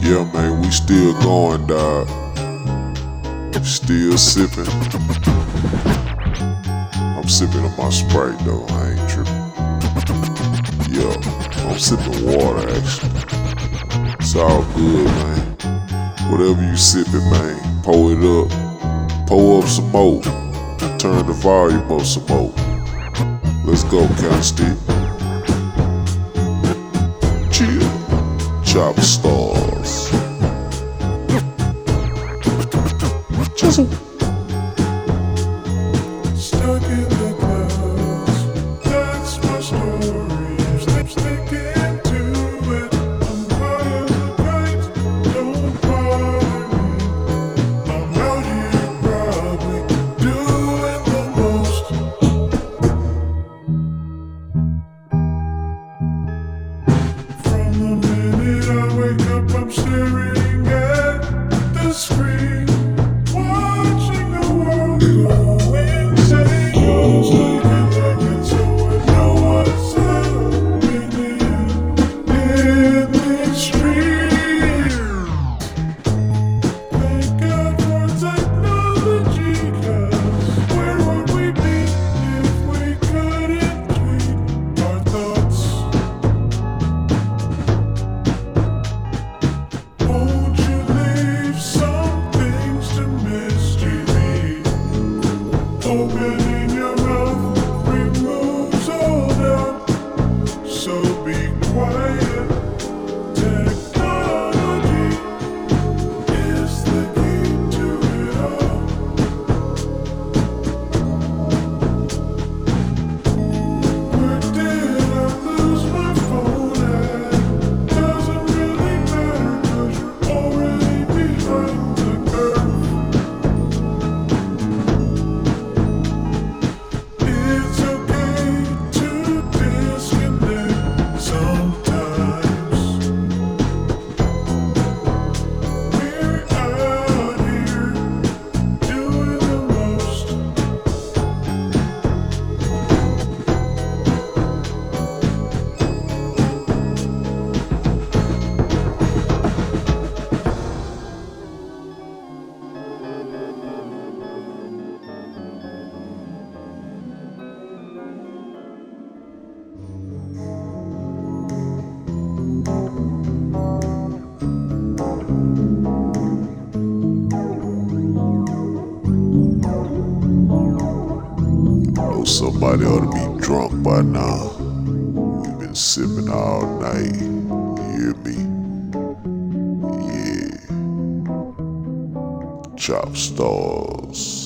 Yeah, man, we still going, dog. Still sipping. I'm sipping on my Sprite, though. I ain't tripping. Yeah, I'm sipping water, actually. It's all good, man. Whatever you sipping, man, pour it up. Pour up some more. Turn the volume up some more. Let's go, Count Stick. Chill. Chop stars. Chisel. Stuck in the clouds, that's my story. Sticking to it, I'm high as a kite. Don't bother me, I'm out here probably doing the most. From the minute I wake up, I'm staring at the screen, watching the world go insane. Goes like a so I know what's happening in this street. Thank God for technology, 'cause where would we be if we couldn't tweet our thoughts? Won't you leave some things to mystery? Opening your mouth removes all doubt, so be quiet. Technology is the key to it all. Where did I lose my phone at? Doesn't really matter, 'cause you're already behind the curve. It's okay to disconnect sometimes. We're out here doing the most. Oh, somebody ought to be drunk by now. We've been sipping all night. You hear me? Yeah. Chop stars.